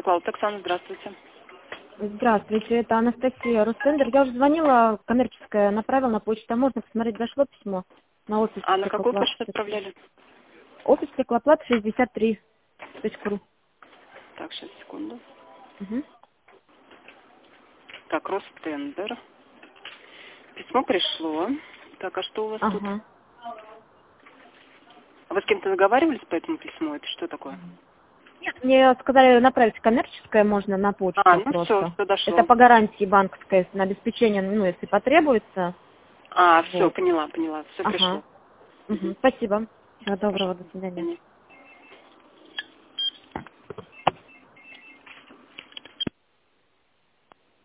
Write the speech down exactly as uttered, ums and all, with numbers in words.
Клауд. Оксана, здравствуйте. Здравствуйте, это Анастасия Рустендер. Я уже звонила, коммерческая, направила на почту. А можно посмотреть, дошло письмо на офис А на какую стеклоплат? почту отправляли? Офис стеклоплат шестьдесят три точка ру. Так, сейчас, секунду. Угу. Так, Ростендер. Письмо пришло. Так, а что у вас тут? Ага. А вы с кем-то договаривались по этому письму? Это что такое? Нет, мне сказали направить коммерческое можно на почту А, ну просто. все, все дошло. Это по гарантии банковской, на обеспечение, ну, если потребуется. А, все, Вот. поняла, поняла. Все Ага. пришло. Угу. Угу. Спасибо. Всего доброго, Пожалуйста, до до свидания. свидания.